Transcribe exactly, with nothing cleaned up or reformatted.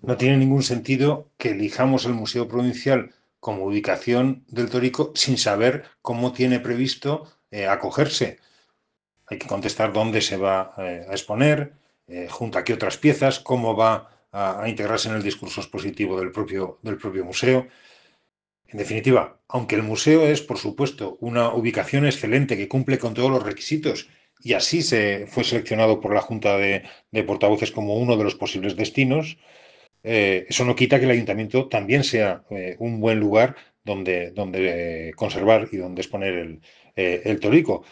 no tiene ningún sentido que elijamos el Museo Provincial como ubicación del Torico sin saber cómo tiene previsto eh, acogerse. Hay que contestar dónde se va eh, a exponer, eh, junto a qué otras piezas, cómo va a, a, integrarse en el discurso expositivo del propio, del propio museo. En definitiva, aunque el museo es, por supuesto, una ubicación excelente que cumple con todos los requisitos y así se fue seleccionado por la Junta de, de Portavoces como uno de los posibles destinos, eh, eso no quita que el ayuntamiento también sea eh, un buen lugar donde, donde eh, conservar y donde exponer el, eh, el Torico.